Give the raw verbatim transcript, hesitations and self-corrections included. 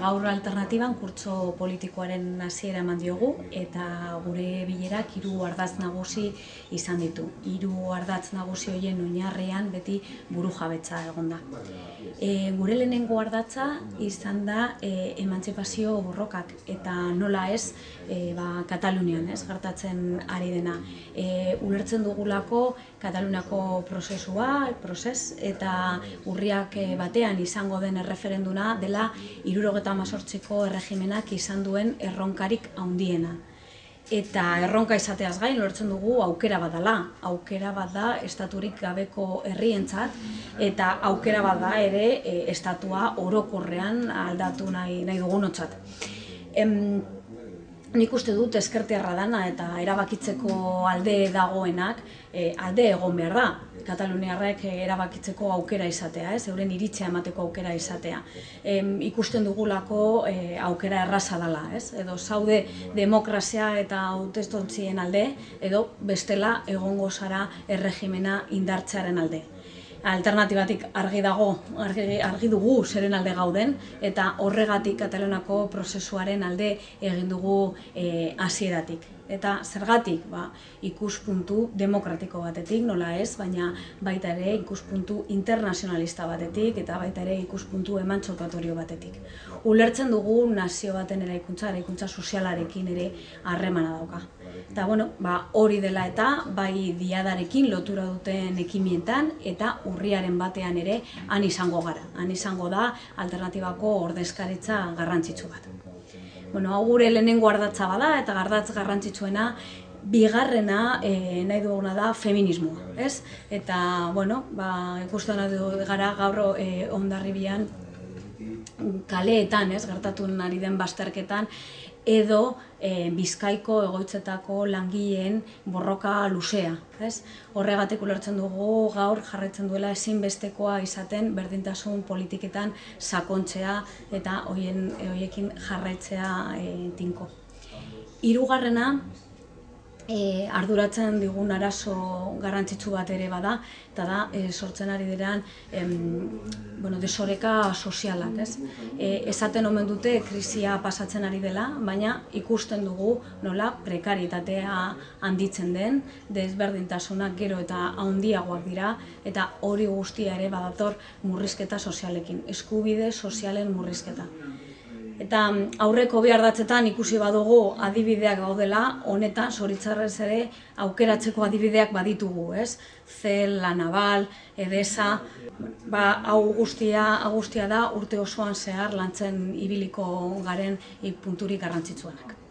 gaur alternatiban kurtso politikoaren hasiera eman diogu eta gure bilerak hiru ardatz nagusi izan ditu. Hiru ardatz nagusi horien oinarrian beti burujabetza egon da. E, gure lehenengo ardatza izan da e, emantzipazio borrokak eta nola ez e, ba, Katalunian ez gertatzen ari dena. E, ulertzen dugulako Kataluniako prozesua, prozes, eta urriak batean izango den erreferenduna dela hirurogeita hemezortziko erregimenak izan duen erronkarik handiena. Eta erronka izateaz gain lortzen dugu aukera bat dela, aukera bat da estaturik gabeko herrientzat eta aukera bat da ere e, estatua orokorrean aldatu nahi, nahi dugunotzat. Em, Nik uste dut ezkertiarra dana eta erabakitzeko alde dagoenak e, alde egon behar da. Kataluniarrek erabakitzeko aukera izatea, ez? Euren iritzia emateko aukera izatea. E, ikusten dugulako e, aukera erraza dela, ez? Edo zaude demokrazia eta hautestontzien alde, edo bestela egongo zara erregimena indartzearen alde. Alternatibatik argi dago, argi, argi dugu zeren alde gauden, eta horregatik Kataluniako prozesuaren alde egin dugu e, hasieratik. Eta zergatik, ba, ikuspuntu demokratiko batetik, nola ez, baina baita ere ikuspuntu internazionalista batetik eta baita ere ikuspuntu emantzipatorio batetik. Ulertzen dugu nazio baten eraikuntza, eraikuntza sozialarekin ere harremana dauka. Eta bueno, ba, hori dela eta bai diadarekin lotura duten ekimietan eta urriaren batean ere han izango gara. Han izango da alternatibako ordezkaritza garrantzitsu bat. Bueno, hau gure lehenengo ardatza bada eta ardatz garrantzitsuena bigarrena e, nahi duguna da feminismoa, ez? Eta, bueno, ba, ikusten gara gaur e, Hondarribian kaleetan, ez, gertatu ari den bazterketan, edo e, Bizkaiko egoitzetako langileen borroka luzea. Ez? Horregatik ulertzen dugu gaur jarraitzen duela ezinbestekoa izaten berdintasun politiketan sakontzea eta hoien, hoiekin jarraitzea e, tinko. Hirugarrena, E, arduratzen digun arazo garrantzitsu bat ere bada, eta da e, sortzen ari diren em, bueno, desoreka sozialak. Ez? E, esaten omen dute krisia pasatzen ari dela, baina ikusten dugu nola prekaritatea handitzen den, desberdintasunak gero eta handiagoak dira, eta hori guztia ere badator murrizketa sozialekin, eskubide sozialen murrizketa. Eta aurreko bi ardatzetan ikusi badugu adibideak gaudela, honetan zoritzarrez ere aukeratzeko adibideak baditugu, ez? Zel, La Naval, Edesa, ba, hau guztia, guztia da urte osoan zehar lantzen ibiliko garen punturik garrantzitsuenak.